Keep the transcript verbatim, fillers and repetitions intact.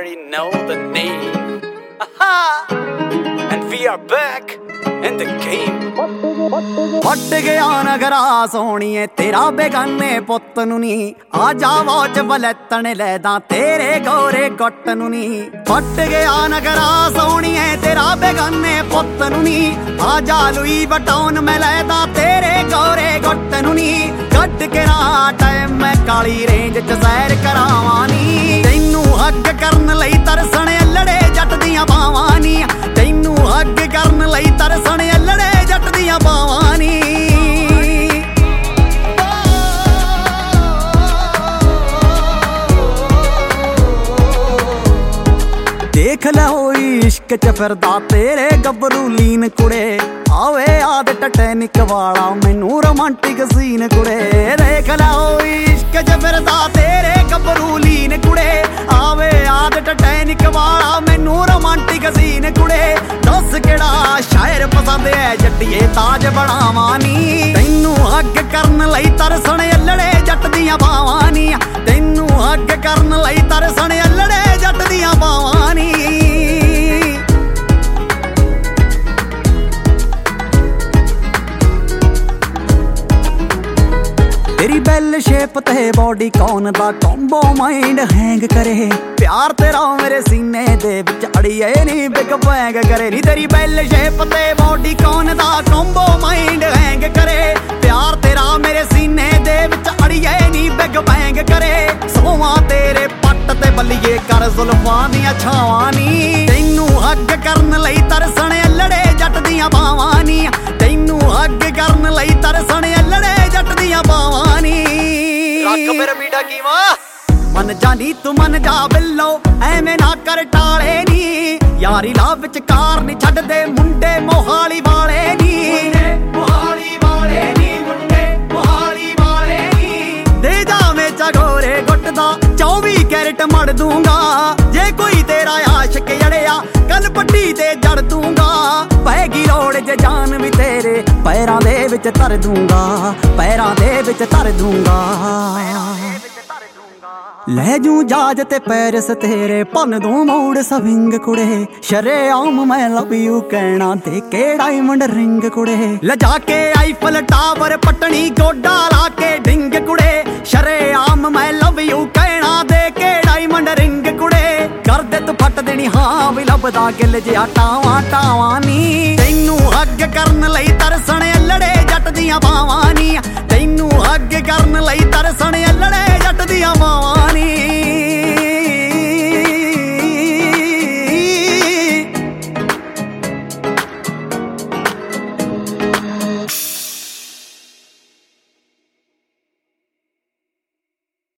already know the name. Aha! And we are back in the game. ਵੱਟ ਗਿਆ ਨਗਰਾ ਸੋਹਣੀਏ ਤੇਰਾ ਬੇਗਾਨੇ ਪੁੱਤ ਨੂੰ ਨੀ ਆ ਜਾ ਵਾਚ ਬਲੈਤਣ ਲੈਦਾ ਤੇਰੇ ਗੋਰੇ ਗੁੱਟ ਨੂੰ ਨੀ ਵੱਟ ਗਿਆ ਨਗਰਾ ਸੋਹਣੀਏ ਤੇਰਾ ਬੇਗਾਨੇ ਪੁੱਤ ਨੂੰ ਨੀ ਆ ਜਾ ਲੂਈ ਬਟਾਉਨ ਮੈਂ ਲੈਦਾ ਤੇਰੇ ਗੋਰੇ ਗੁੱਟ ਨੂੰ ਨੀ ਕੱਢ ਕੇ ਨਾ ਟਾਈਮ ਮੈਂ ਕਾਲੀ ਰੇਂਜ ਚ ਸੈਰ ਕਰਾਵਾਂ ਨੀ ਤੈਨੂੰ ਹੱਗ ਕਰਨ ਲਈ ਤਰਸਣ ਲੜੇ ਜੱਟ ਦੀਆਂ ਬਾਵਾਂ ਨੀ ਤੈਨੂੰ ਹੱਗ ਕਰਨ ਲਈ ਤਰਸਣ ਲੜੇ ਜੱਟ ਦੀਆਂ ਬਾਵਾਂ ਨੀ ਦੇਖ ਲੈ ਹੋਈ ਇਸ਼ਕ ਚ ਫਿਰਦਾ ਤੇਰੇ ਗੱਭਰੂ ਲੀਨ ਕੁੜੇ ਆਵੇ ਆਦ ਟਟੈਨਿਕ ਵਾਲਾ ਮੈਨੂੰ ਰੋਮਾਂਟਿਕ ਸੀਨ ਕੁੜੇ ਦੇਖ ਲੈ ਹੋਈ ਇਸ਼ਕ ਚ ਫਿਰਦਾ ਤੇਰੇ ਗੱਭਰੂ ਲੀਨ ਕੁੜੇ ਆਵੇ ਆਦ ਟਟੈਨਿਕ ਵਾਲਾ ਮੈਨੂੰ ਰੋਮਾਂਟਿਕ ਸੀਨ ਕੁੜੇ ਦੱਸ ਕਿਹੜਾ ਸ਼ਾਇਰ ਪਸੰਦ ਐ ਜੱਟੀਏ ਤਾਜ ਬਣਾਵਾਂ ਨੀ ਤੈਨੂੰ ਹੱਗ ਕਰਨ ਲਈ ਤਰਸਣ ਲੜੇ ਜੱਟ ਦੀਆਂ ਬਾਵਾਂ ਨੀ ਤੈਨੂੰ ਹੱਗ ਕਰਨ ਲਈ ਤਰਸਣ ਲੜੇ ਜੱਟ ਦੀਆਂ ਬਾਵਾਂ ਨੀ ਤੇਰੀ ਬੈਲ ਸ਼ੇਪ ਤੇ ਬੋਡੀ ਕੌਨ ਦਾ ਕੰਬੋ ਮਾਈਂਡ ਹੈਂਗ ਕਰੇ ਪਿਆਰ ਤੇਰਾ ਮੇਰੇ ਸੀਨੇ ਦੇ ਵਿੱਚ ਅੜੀਏ ਨੀ ਬਿਗ ਬੈਂਗ ਕਰੇ ਨੀ ਤੇਰੀ ਬੈਲ ਸ਼ੇਪ ਤੇ ਬੋਡੀ ਕੌਨ ਦਾ ਕੰਬੋ ਮਾਈਂਡ ਹੈਂਗ ਕਰੇ ਪਿਆਰ ਤੇਰਾ ਮੇਰੇ ਸੀਨੇ ਦੇ ਵਿੱਚ ਅੜੀਏ ਨੀ ਬਿਗ ਬੈਂਗ ਕਰੇ ਸੋਵਾਂ ਤੇਰੇ ਪੱਟ ਤੇ ਬੱਲੀਏ ਕਰ ਜ਼ੁਲਫਾਂ ਦੀਆਂ ਛਾਵਾਂ ਨੀ ਤੈਨੂੰ ਹੱਗ ਕਰਨ ਲਈ ਤਰਸਣ ਲੜੇ ਜੱਟ ਦੀਆਂ ਬਾਵਾਂ ਨੀ ਤੈਨੂੰ ਹੱਗ ਕਰਨ ਲਈ ਤਰਸਣ ਲੜੇ ਜੱਟ ਦੀਆਂ ਬਾਵਾਂ ਨੀ ਰੱਖ ਮੇਰਾ ਮੀਡਾ ਕੀਵਾ ਮਨ ਜਾਨੀ ਤੂੰ ਮਨ ਜਾ ਬਿੱਲੋ ਐਵੇਂ ਨਾ ਕਰ ਟਾਲੇ ਨੀ ਯਾਰੀ ਲਾ ਵਿੱਚ ਕਾਰ ਨੀ ਛੱਡਦੇ ਮੁੰਡੇ ਮੋਹਾਲੀ ਵਾਲੇ ਨੀ ਮੋਹਾਲੀ ਵਾਲੇ ਨੀ ਮੁੰਡੇ ਮੋਹਾਲੀ ਵਾਲੇ ਨੀ ਦੇ ਜਾਵੇਂ ਚਗੋਰੇ ਗੁੱਟ ਦਾ ਚੌਵੀ ਕੈਰਟ ਮੜ ਦੂੰਗਾ ਜੇ ਕੋਈ ਤੇਰਾ ਆਸ਼ਕ ਜੜਿਆ ਕੱਲ ਪੱਟੀ ਤੇ ਜੜ ਦੂੰਗਾ ਪੈਗੀ ਰੋੜ ਜੇ ਜਾਨ ਵੀ ਤੇਰੇ ਪੈਰਾਂ ਦੇ ਵਿੱਚ ਧਰ ਦੂੰਗਾ ਪੈਰਾਂ ਦੇ ਵਿੱਚ ਧਰ ਦੂੰਗਾ ਲੈ ਜੂ ਜਾਜ ਤੇ ਪੈਰਸ ਤੇਰੇ ਭੰਨ ਦੂੰ ਮੂੜ ਸਵਿੰਗ ਕੁੜੇ ਸ਼ਰੇਆਮ ਮੈਂ ਲਵ ਯੂ ਕਹਿਣਾ ਤੇ ਕੇ ਡਾਇਮੰਡ ਰਿੰਗ ਕੁੜੇ ਲਜਾ ਕੇ ਆਈਫਲ ਟਾਵਰ ਪਟਣੀ ਗੋਡਾ ਲਾ ਕੇ ਡਿੰਗ ਕੁੜੇ ਸ਼ਰੇਆਮ ਮੈਂ ਲਵ ਯੂ ਕਹਿਣਾ ਦੇ ਕੇ ਡਾਇਮੰਡ ਰਿੰਗ ਕੁੜੇ ਕਰਦੇ ਤੂੰ ਫੱਟ ਦੇਣੀ ਹਾਂ ਵੀ ਲੱਭਦਾ ਗਿੱਲ ਜਿਹਾ ਟਾਵਾਂ ਟਾਵਾਂ ਨੀ ਤੈਨੂੰ ਹੱਗ ਕਰਨ ਲਈ ਤਰਸਣ ਲੜੇ ਜੱਟ ਦੀਆਂ ਬਾਵਾਂ ਨੀ ਤੈਨੂੰ ਹੱਗ ਕਰਨ ਲਈ ਤਰਸਣ